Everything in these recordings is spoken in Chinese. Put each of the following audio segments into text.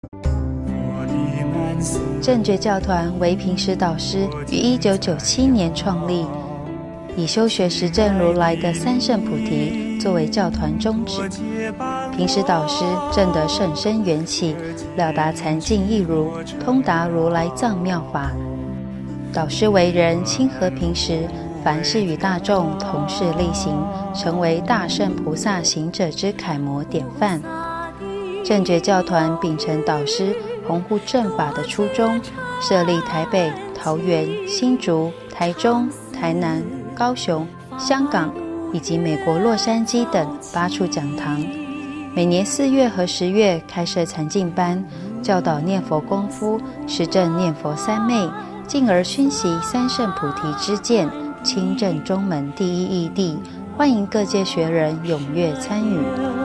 正觉教团为平时导师于1997年创立，以修学实证如来的三圣菩提作为教团宗旨。平时导师证得甚深缘起，了达禅境义如，通达如来藏妙法。导师为人亲和平时，凡事与大众同事力行，成为大圣菩萨行者之楷模典范。正觉教团秉承导师弘护正法的初衷，设立台北、桃园、新竹、台中、台南、高雄、香港以及美国洛杉矶等8处讲堂。每年4月和10月开设禅境班，教导念佛功夫，实证念佛三昧，进而熏习三圣菩提之见，亲证中门第一义谛。欢迎各界学人踊跃参与。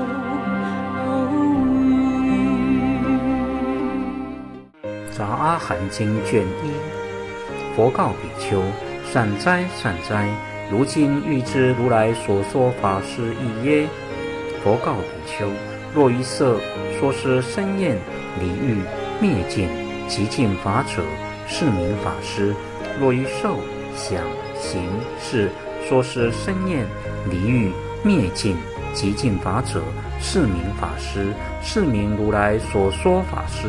杂阿含经卷1，佛告比丘：善哉，善哉！如今欲知如来所说法是义耶？佛告比丘：若于色说是生厌、离欲、灭尽、极尽法者，是名法师；若于受、想、行、识说是生厌、离欲、灭尽、极尽法者，是名法师，是名如来所说法师。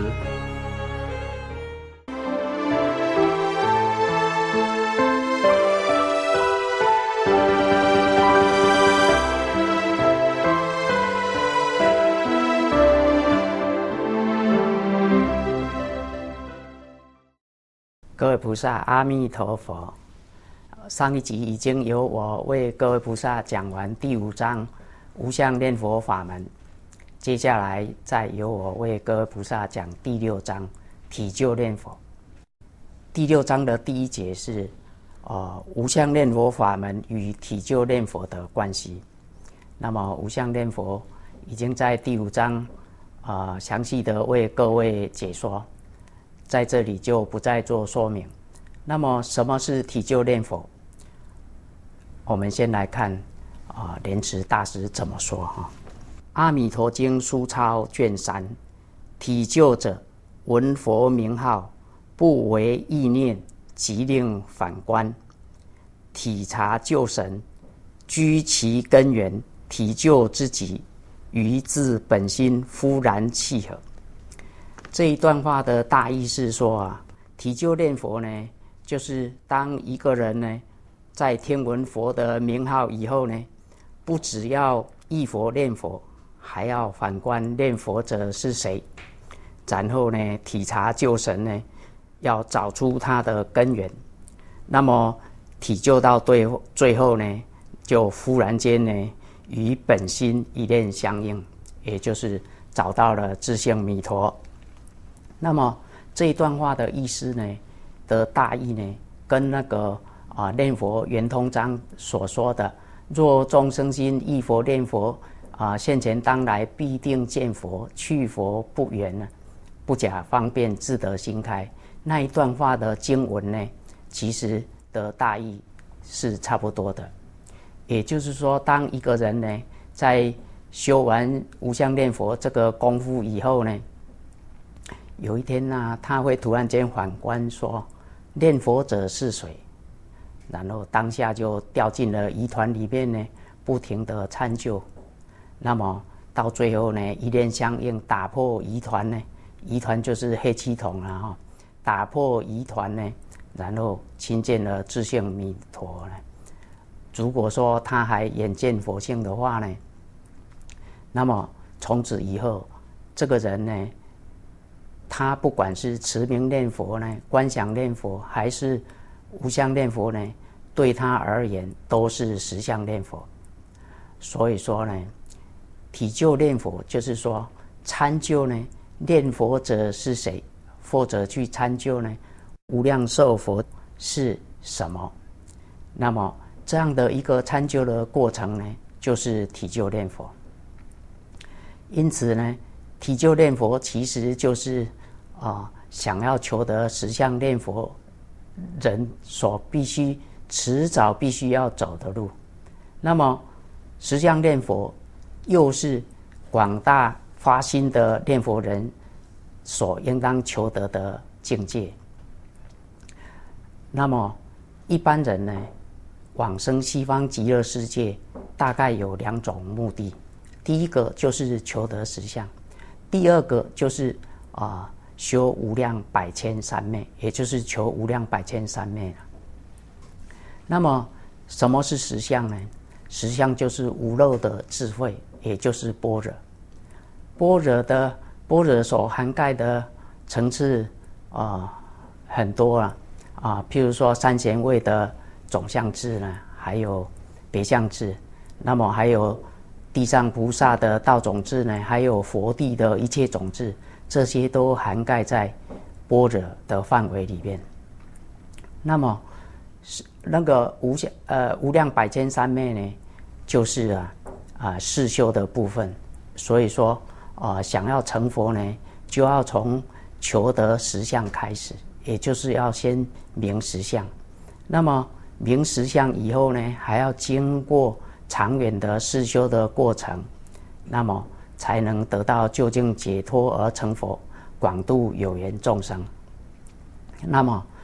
各位菩萨，阿弥陀佛。上一集已经由我为各位菩萨讲完第5章无相念佛法门，接下来再由我为各位菩萨讲第6章体就念佛。第6章的第1节是无相念佛法门与体就念佛的关系。那么无相念佛已经在第5章详细的为各位解说，在这里就不再做说明。那么什么是体就念佛？我们先来看莲池大师怎么说哈。阿弥陀经书抄卷3，体就者，闻佛名号，不为意念，即令反观，体察就神，居其根源，体就之极，于自本心忽然契合。这一段话的大意是说体就念佛呢，就是当一个人呢，在听闻佛的名号以后呢，不只要忆佛念佛，还要反观念佛者是谁，然后呢，体察就神呢，要找出他的根源。那么体就到最后呢，就忽然间呢，与本心一念相应，也就是找到了自性弥陀。那么这一段话的意思呢的大意呢，跟那个念佛圆通章所说的若众生心忆佛念佛现前当来必定见佛，去佛不远呢，不假方便自得心开，那一段话的经文呢，其实的大意是差不多的。也就是说，当一个人呢在修完无相念佛这个功夫以后呢，有一天呢，他会突然间反观说，念佛者是谁？然后当下就掉进了疑团里面呢，不停的参究。那么到最后呢，一念相应，打破疑团呢，疑团就是黑气筒啦打破疑团呢，然后亲见了自性弥陀呢。如果说他还眼见佛性的话呢，那么从此以后，这个人呢，他不管是持名念佛呢，观想念佛，还是无相念佛呢，对他而言都是实相念佛。所以说呢，体就念佛就是说参究呢，念佛者是谁，或者去参究呢，无量寿佛是什么。那么这样的一个参究的过程呢，就是体就念佛。因此呢，体就念佛其实就是想要求得实相念佛人所迟早必须要走的路。那么实相念佛又是广大发心的念佛人所应当求得的境界。那么一般人呢，往生西方极乐世界大概有2种目的，第一个就是求得实相，第二个就是修无量百千三昧，也就是求无量百千三昧。那么什么是实相呢？实相就是无漏的智慧，也就是般若。般若所涵盖的层次很多譬如说三贤位的总相智呢，还有别相智，那么还有地藏菩萨的道种智呢，还有佛地的一切种智，这些都涵盖在般若的范围里面。那么那个无量百千三昧呢，就是世修的部分。所以说想要成佛呢，就要从求得实相开始，也就是要先明实相。那么明实相以后呢，还要经过长远的世修的过程，那么才能得到究竟解脱而成佛，广度有缘众生。那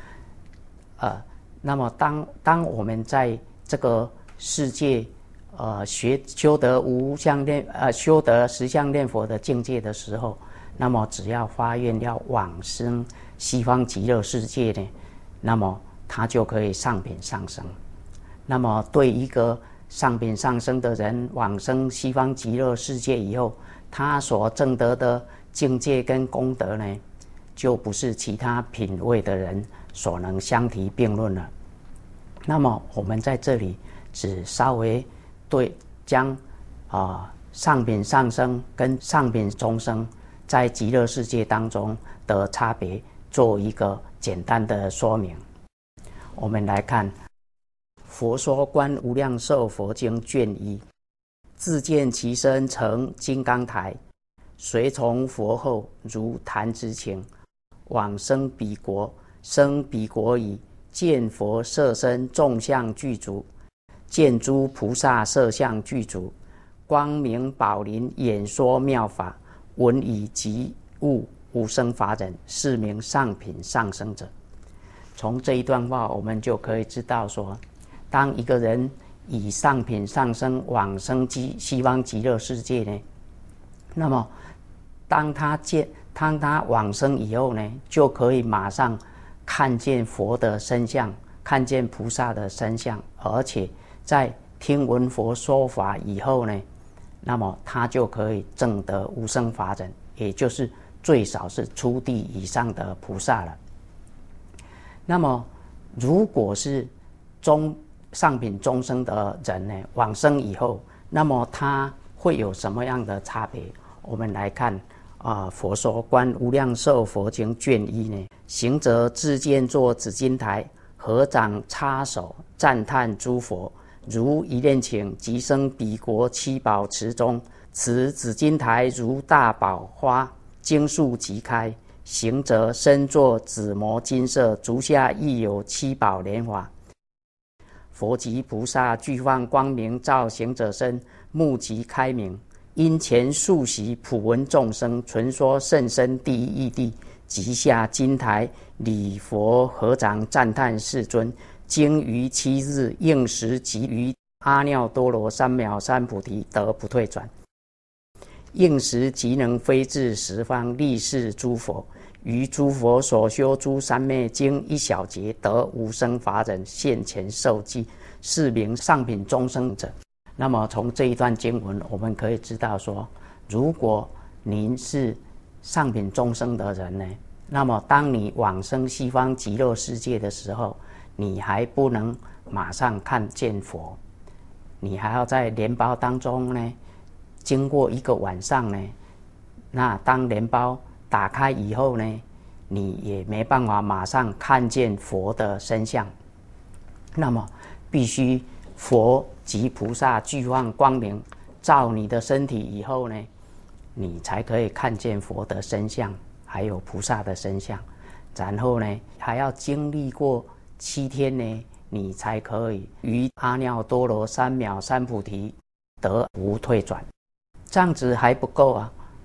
么当我们在这个世界修得实相念佛的境界的时候，那么只要发愿要往生西方极乐世界呢，那么他就可以上品上升。那么对一个上品上升的人往生西方极乐世界以后，他所证得的境界跟功德呢，就不是其他品位的人所能相提并论了。那么我们在这里只稍微将上品上升跟上品中升在极乐世界当中的差别做一个简单的说明。我们来看《佛说观无量寿佛经》卷1，自见其身成金刚台，随从佛后如弹之情，往生彼国，生彼国已，见佛色身众相具足，见诸菩萨色相具足，光明宝林演说妙法，闻以即悟无生法忍，是名上品上升者。从这一段话我们就可以知道说，当一个人以上品上升往生西方极乐世界呢，那么当他往生以后呢，就可以马上看见佛的身相，看见菩萨的身相，而且在听闻佛说法以后呢，那么他就可以证得无生法忍，也就是最少是初地以上的菩萨了。那么如果是上品中生的人呢，往生以后，那么他会有什么样的差别？我们来看佛说观无量寿佛经卷1呢，行者自见作紫金台，合掌插手赞叹诸佛，如一念请，即生彼国七宝池中。此紫金台如大宝花，经树即开。行者身作紫磨金色，足下亦有七宝莲华。佛及菩萨俱放光明，照行者身，目即开明。因前数习普闻众生，纯说甚深第一义谛。即下金台，礼佛合掌赞叹世尊。经于7日，应时即于阿耨多罗三藐三菩提得不退转。应时即能飞至十方，力示诸佛。于诸佛所修诸三昧经一小节，得无生法忍，现前受记，是名上品中生者。那么从这一段经文我们可以知道说，如果您是上品中生的人呢，那么当你往生西方极乐世界的时候，你还不能马上看见佛，你还要在莲包当中呢，经过一个晚上呢，那当莲包打开以后呢，你也没办法马上看见佛的身相，那么必须佛及菩萨俱放光明照你的身体以后呢，你才可以看见佛的身相，还有菩萨的身相。然后呢，还要经历过7天呢，你才可以于阿耨多罗三藐三菩提得无退转。这样子还不够啊，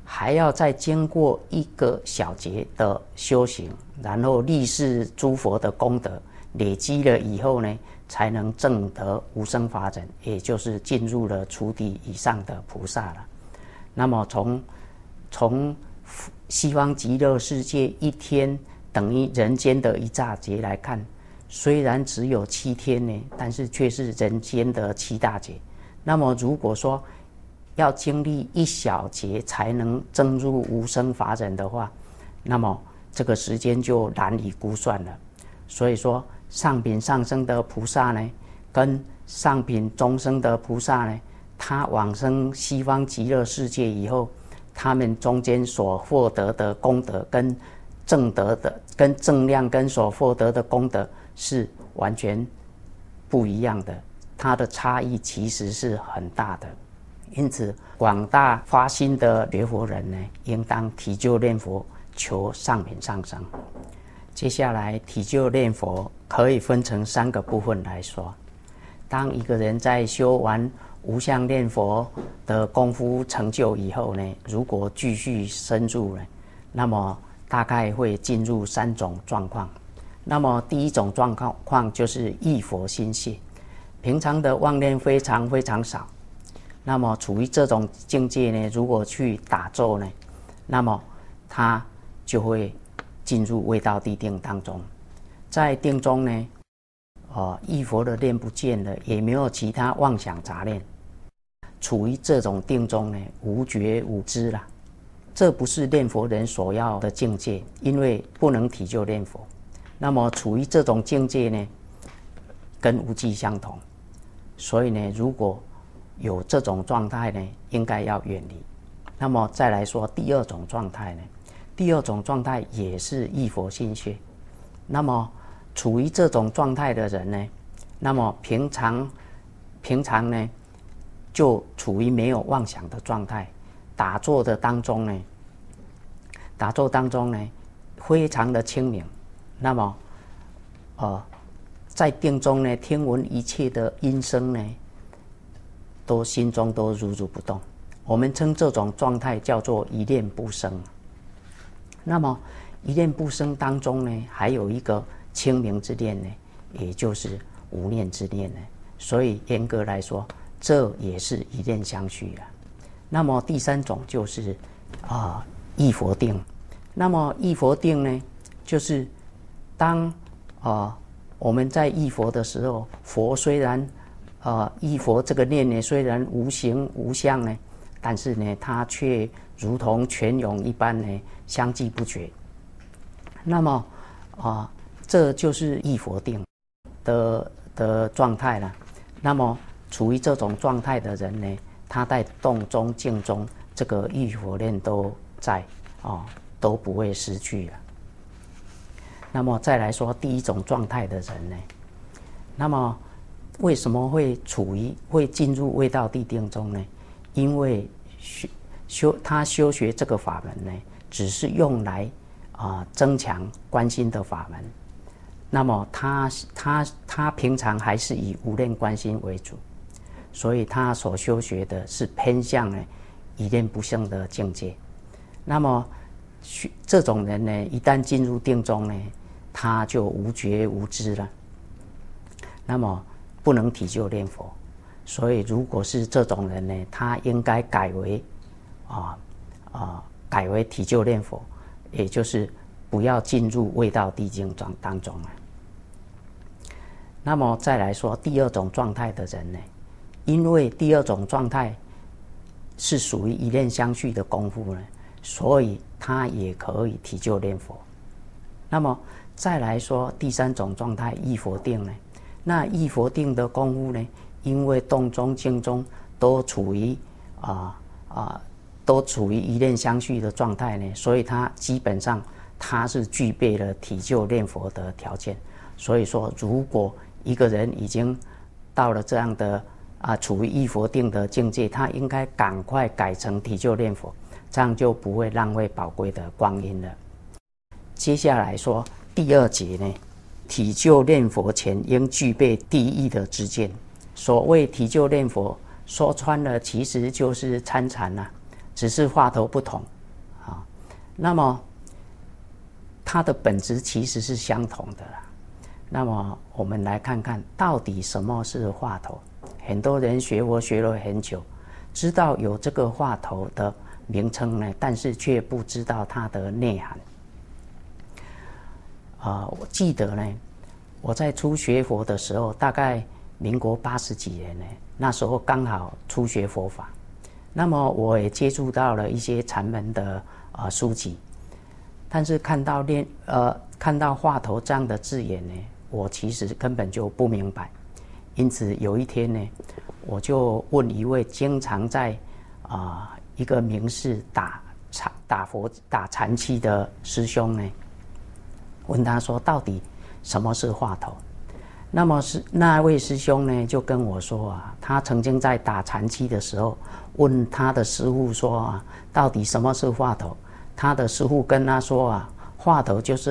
还要再经过一个小节的修行，然后历世诸佛的功德累积了以后呢，才能证得无生法忍，也就是进入了初地以上的菩萨了。那么从西方极乐世界一天等于人间的一大劫来看，虽然只有7天呢，但是却是人间的7大劫。那么如果说要经历一小劫才能证入无生法忍的话，那么这个时间就难以估算了。所以说上品上生的菩萨呢，跟上品中生的菩萨呢，他往生西方极乐世界以后，他们中间所获得的功德跟正德的跟正量跟所获得的功德是完全不一样的，它的差异其实是很大的。因此广大发心的学佛人呢，应当体就念佛，求上品上生。接下来体就念佛可以分成3个部分来说。当一个人在修完无相念佛的功夫成就以后呢，如果继续深入呢，那么大概会进入3种状况。那么第一种状况就是忆佛心切，平常的妄念非常非常少。那么处于这种境界呢，如果去打坐呢，那么他就会进入未到地定当中。在定中呢，忆佛的念不见了，也没有其他妄想杂念，处于这种定中呢，无觉无知了。这不是念佛人所要的境界，因为不能体就念佛。那么处于这种境界呢，跟无记相同，所以呢，如果有这种状态呢，应该要远离。那么再来说第二种状态呢，第二种状态也是忆佛心切。那么处于这种状态的人呢，那么平常呢，就处于没有妄想的状态。打坐当中呢，非常的清明。那么在定中呢，听闻一切的音声呢，都心中都如如不动。我们称这种状态叫做一念不生。那么一念不生当中呢，还有一个清明之念呢，也就是无念之念呢。所以严格来说，这也是一念相续了。那么第3种就是忆佛定。那么忆佛定呢，就是当我们在忆佛的时候，佛虽然忆佛这个念呢，虽然无形无相呢，但是呢，它却如同泉涌一般呢，相继不绝。那么这就是忆佛定的状态了。那么处于这种状态的人呢，他在动中静中，这个忆佛念都在都不会失去了。那么再来说第一种状态的人呢，那么为什么会进入未到地定中呢？因为他修学这个法门呢，只是用来增强观心的法门。那么他平常还是以无念观心为主，所以他所修学的是偏向呢一念不生的境界。那么这种人呢，一旦进入定中呢，他就无觉无知了，那么不能体就念佛。所以如果是这种人呢，他应该改为体就念佛，也就是不要进入未到地境当中了。那么再来说第2种状态的人呢，因为第2种状态是属于一念相续的功夫呢，所以他也可以体就念佛。那么再来说第3种状态忆佛定呢，那忆佛定的功夫呢，因为动中静中都处于一念相续的状态呢，所以他基本上他是具备了体就念佛的条件。所以说如果一个人已经到了这样的处于忆佛定的境界，他应该赶快改成体就念佛，这样就不会浪费宝贵的光阴了。接下来说第2节呢，体就念佛前应具备第一的知见。所谓体就念佛，说穿了其实就是参禅只是话头不同。 那么它的本质其实是相同的啦。那么我们来看看到底什么是话头。很多人学佛学了很久，知道有这个话头的名称呢，但是却不知道它的内涵。我记得呢，我在初学佛的时候，大概民国80几年呢，那时候刚好初学佛法，那么我也接触到了一些禅门的书籍，但是看到话头这样的字眼呢，我其实根本就不明白。因此有一天呢，我就问一位经常在一个名寺打禅期的师兄呢，问他说到底什么是话头？那么那位师兄呢就跟我说他曾经在打禅期的时候问他的师父说到底什么是话头？他的师父跟他说话头就是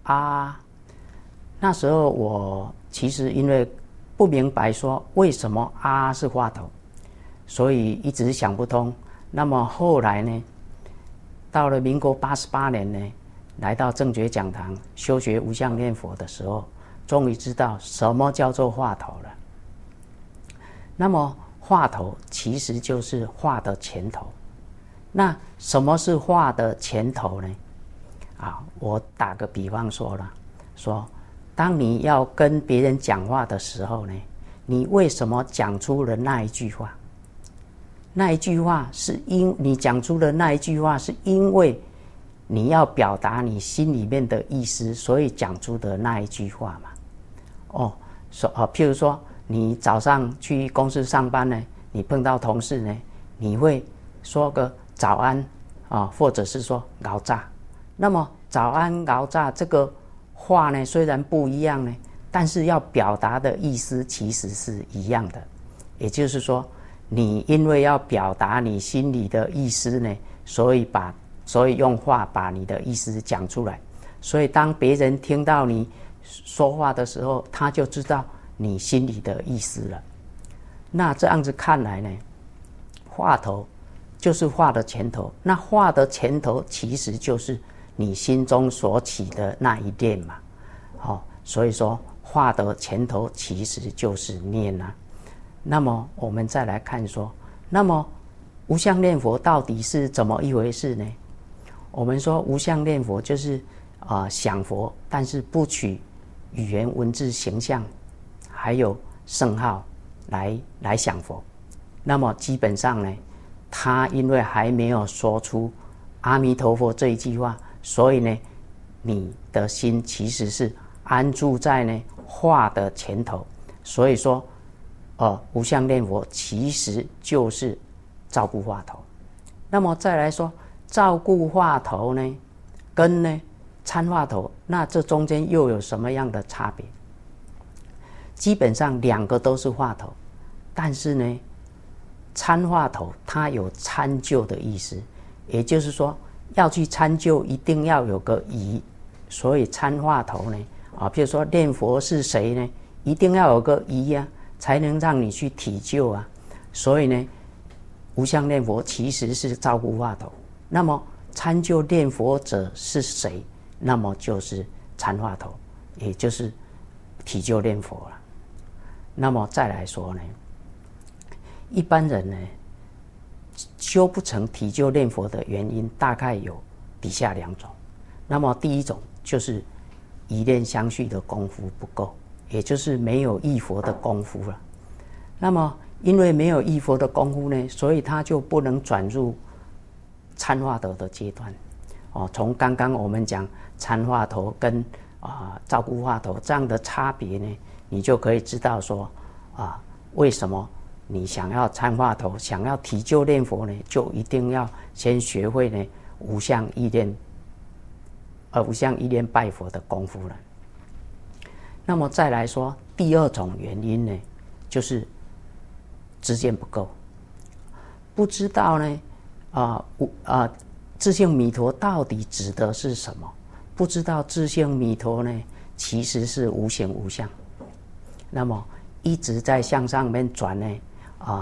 那时候我其实因为不明白说为什么是话头，所以一直想不通。那么后来呢，到了民国88年呢，来到正觉讲堂修学无相念佛的时候，终于知道什么叫做话头了。那么话头其实就是话的前头。那什么是话的前头呢？我打个比方说当你要跟别人讲话的时候呢，你为什么讲出了那一句话？那一句话你讲出的那一句话是因为你要表达你心里面的意思，所以讲出的那一句话嘛。譬如说你早上去公司上班呢，你碰到同事呢，你会说个早安或者是说熬炸。那么早安熬炸这个话呢，虽然不一样呢，但是要表达的意思其实是一样的。也就是说，你因为要表达你心里的意思呢，所以用话把你的意思讲出来。所以当别人听到你说话的时候，他就知道你心里的意思了。那这样子看来呢，话头就是话的前头。那话的前头其实就是你心中所起的那一念嘛。所以说话的前头其实就是念啊。那么我们再来看说，那么无相念佛到底是怎么一回事呢？我们说无相念佛就是想佛，但是不取语言文字形象还有圣号来想佛。那么基本上呢，他因为还没有说出阿弥陀佛这一句话，所以呢，你的心其实是安住在呢话的前头。所以说无相念佛其实就是照顾话头。那么再来说照顾话头呢，跟呢参话头，那这中间又有什么样的差别？基本上两个都是话头，但是呢，参话头它有参就的意思，也就是说要去参就一定要有个疑，所以参话头呢譬如说念佛是谁呢，一定要有个疑才能让你去体就所以呢，无相念佛其实是照顾话头。那么参就念佛者是谁？那么就是参话头，也就是体就念佛了。那么再来说呢，一般人呢修不成体就念佛的原因大概有底下两种。那么第一种就是一念相续的功夫不够，也就是没有忆佛的功夫了。那么因为没有忆佛的功夫呢，所以他就不能转入参话头的阶段。从刚刚我们讲参话头跟照顾话头这样的差别呢，你就可以知道说为什么你想要参话头，想要体就念佛呢，就一定要先学会呢无相意念拜佛的功夫了。那么再来说第二种原因呢，就是知见不够，不知道呢自性弥陀到底指的是什么？不知道自性弥陀呢，其实是无形无相。那么一直在向上面转呢，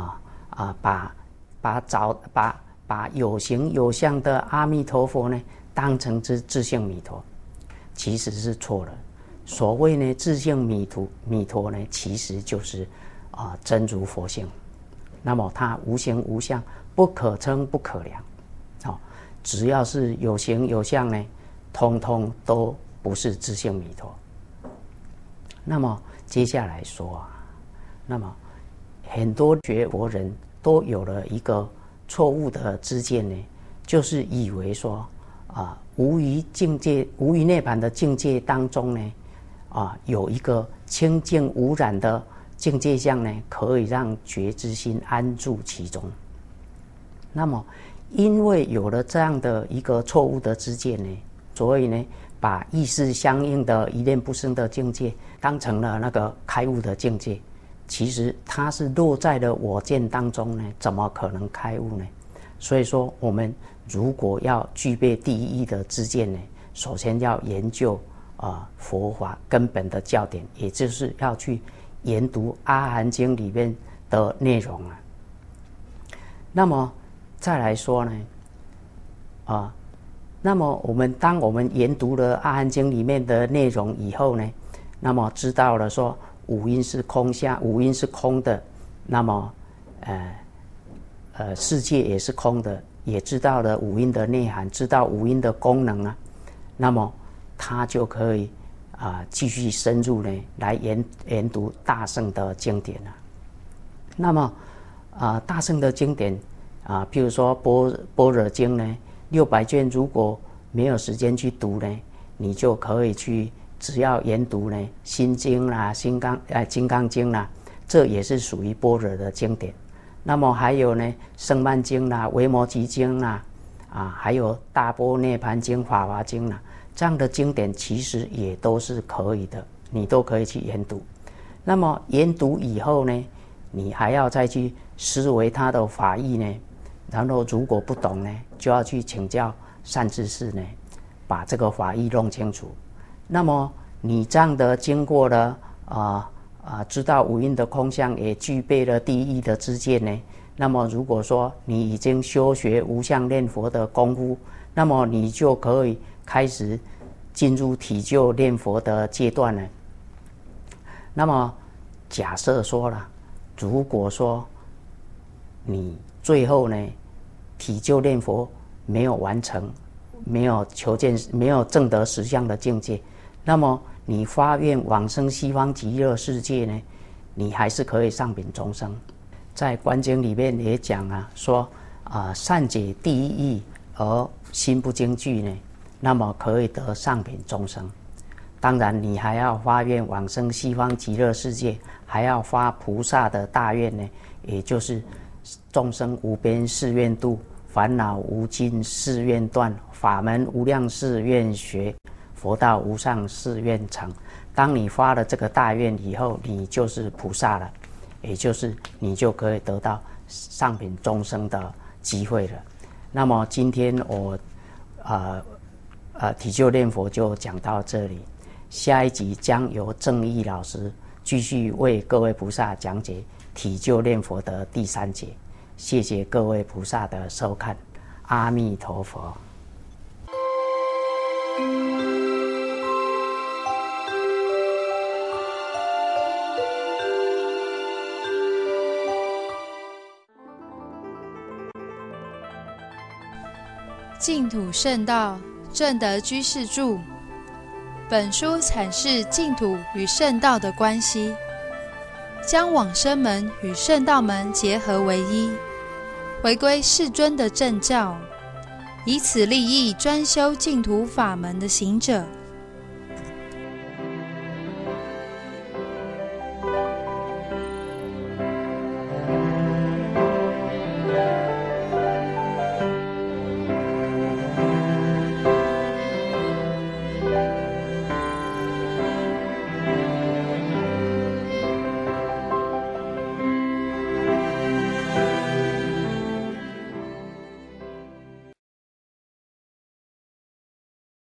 把有形有相的阿弥陀佛呢， 当成是自性弥陀，其实是错了。所谓呢自性弥陀呢，其实就是真如佛性。那么它无形无相，不可称不可量。只要是有形有相呢，通通都不是自性弥陀。那么接下来说那么很多学佛人都有了一个错误的知见呢，就是以为说无余涅槃的境界当中呢，有一个清净无染的境界相呢，可以让觉知心安住其中。那么因为有了这样的一个错误的知见呢，所以呢把意识相应的一念不生的境界当成了那个开悟的境界，其实它是落在了我见当中呢，怎么可能开悟呢？所以说我们如果要具备第一义的知见呢，首先要研究佛法根本的教典，也就是要去研读阿含经里面的内容那么再来说呢那么当我们研读了阿含经里面的内容以后呢，那么知道了说五阴是空相，五阴是空的，那么世界也是空的，也知道了五阴的内涵，知道五阴的功能那么他就可以继续深入呢来研读大乘的经典那么大乘的经典譬如说般若经呢，600卷，如果没有时间去读呢，你就可以去只要研读呢心经啦、金刚经啦，这也是属于般若的经典。那么还有呢胜鬘经啦、维摩诘经啦还有大般涅盘经、法华经啦，这样的经典其实也都是可以的，你都可以去研读。那么研读以后呢，你还要再去思维它的法义呢，然后如果不懂呢，就要去请教善知识呢，把这个法义弄清楚。那么你这样的经过了知道五阴的空相，也具备了第一义的知见呢，那么如果说你已经修学无相念佛的功夫，那么你就可以开始进入体就念佛的阶段了。那么假设说了，如果说你最后呢体就念佛没有完成，没有证得实相的境界，那么你发愿往生西方极乐世界呢，你还是可以上品终生。在观经里面也讲说善解第一义而心不惊惧呢，那么可以得上品终生。当然你还要发愿往生西方极乐世界，还要发菩萨的大愿呢，也就是众生无边誓愿度，烦恼无尽誓愿断，法门无量誓愿学，佛道无上誓愿成。当你发了这个大愿以后，你就是菩萨了，也就是你就可以得到上品终生的机会了。那么今天我体就念佛就讲到这里，下一集将由正义老师继续为各位菩萨讲解体就念佛的第3节。谢谢各位菩萨的收看，阿弥陀佛。 净土圣道，正德居士著。本书阐释净土与圣道的关系，将往生门与圣道门结合为一，回归世尊的正教，以此利益专修净土法门的行者。